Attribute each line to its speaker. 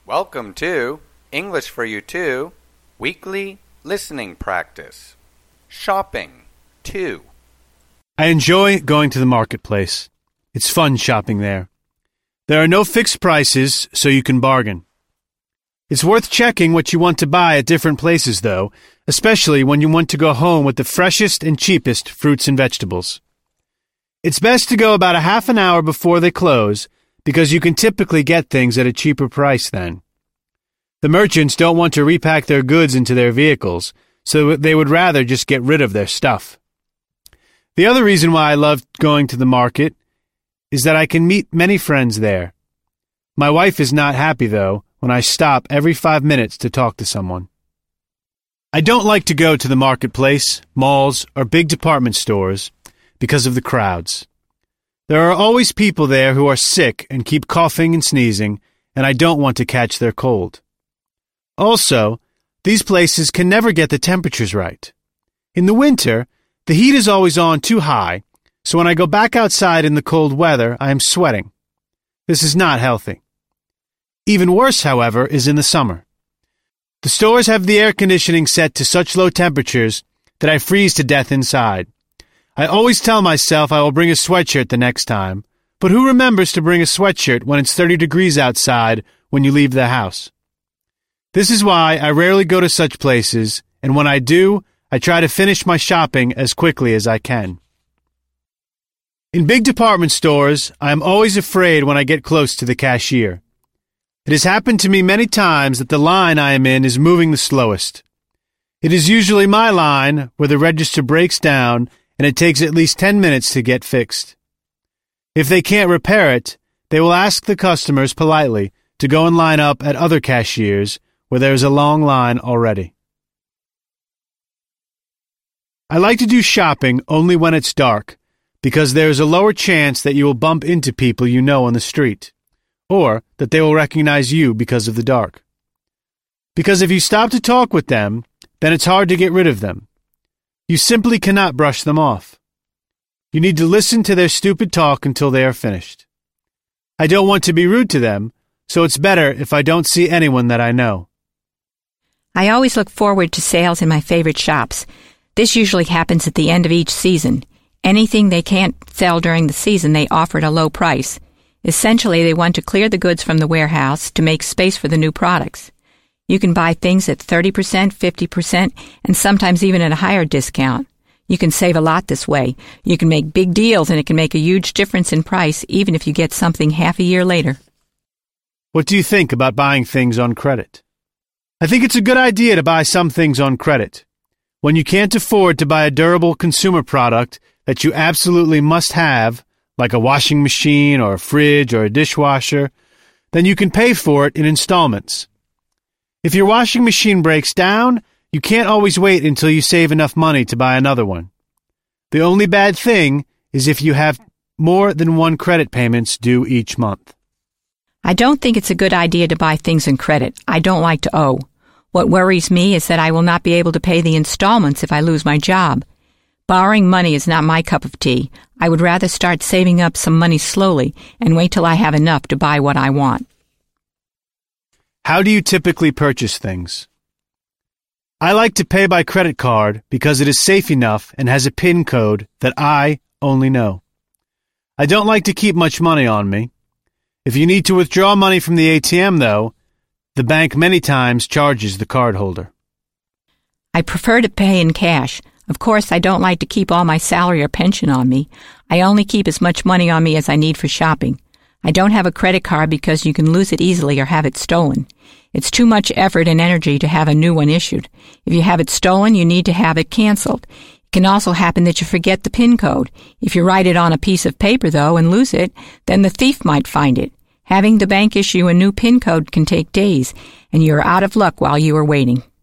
Speaker 1: Welcome to English for You Too, Weekly Listening Practice. Shopping 2.
Speaker 2: I enjoy going to the marketplace. It's fun shopping there. There are no fixed prices, so you can bargain. It's worth checking what you want to buy at different places, though, especially when you want to go home with the freshest and cheapest fruits and vegetables. It's best to go about a half an hour before they close, because you can typically get things at a cheaper price then. The merchants don't want to repack their goods into their vehicles, so they would rather just get rid of their stuff. The other reason why I love going to the market is that I can meet many friends there. My wife is not happy, though, when I stop every 5 minutes to talk to someone. I don't like to go to the marketplace, malls, or big department stores because of the crowds. There are always people there who are sick and keep coughing and sneezing, and I don't want to catch their cold. Also, these places can never get the temperatures right. In the winter, the heat is always on too high, so when I go back outside in the cold weather, I am sweating. This is not healthy. Even worse, however, is in the summer. The stores have the air conditioning set to such low temperatures that I freeze to death inside. I always tell myself I will bring a sweatshirt the next time, but who remembers to bring a sweatshirt when it's 30 degrees outside when you leave the house? This is why I rarely go to such places, and when I do, I try to finish my shopping as quickly as I can. In big department stores, I am always afraid when I get close to the cashier. It has happened to me many times that the line I am in is moving the slowest. It is usually my line where the register breaks down and it takes at least 10 minutes to get fixed. If they can't repair it, they will ask the customers politely to go and line up at other cashiers where there is a long line already. I like to do shopping only when it's dark, because there is a lower chance that you will bump into people you know on the street, or that they will recognize you because of the dark. Because if you stop to talk with them, then it's hard to get rid of them. You simply cannot brush them off. You need to listen to their stupid talk until they are finished. I don't want to be rude to them, so it's better if I don't see anyone that I know.
Speaker 3: I always look forward to sales in my favorite shops. This usually happens at the end of each season. Anything they can't sell during the season, they offer at a low price. Essentially, they want to clear the goods from the warehouse to make space for the new products. You can buy things at 30%, 50%, and sometimes even at a higher discount. You can save a lot this way. You can make big deals, and it can make a huge difference in price, even if you get something half a year later.
Speaker 2: What do you think about buying things on credit? I think it's a good idea to buy some things on credit. When you can't afford to buy a durable consumer product that you absolutely must have, like a washing machine or a fridge or a dishwasher, then you can pay for it in installments. If your washing machine breaks down, you can't always wait until you save enough money to buy another one. The only bad thing is if you have more than one credit payments due each month.
Speaker 3: I don't think it's a good idea to buy things in credit. I don't like to owe. What worries me is that I will not be able to pay the installments if I lose my job. Borrowing money is not my cup of tea. I would rather start saving up some money slowly and wait till I have enough to buy what I want.
Speaker 2: How do you typically purchase things? I like to pay by credit card because it is safe enough and has a PIN code that I only know. I don't like to keep much money on me. If you need to withdraw money from the ATM, though, the bank many times charges the cardholder.
Speaker 3: I prefer to pay in cash. Of course, I don't like to keep all my salary or pension on me. I only keep as much money on me as I need for shopping. I don't have a credit card because you can lose it easily or have it stolen. It's too much effort and energy to have a new one issued. If you have it stolen, you need to have it canceled. It can also happen that you forget the PIN code. If you write it on a piece of paper, though, and lose it, then the thief might find it. Having the bank issue a new PIN code can take days, and you're out of luck while you are waiting.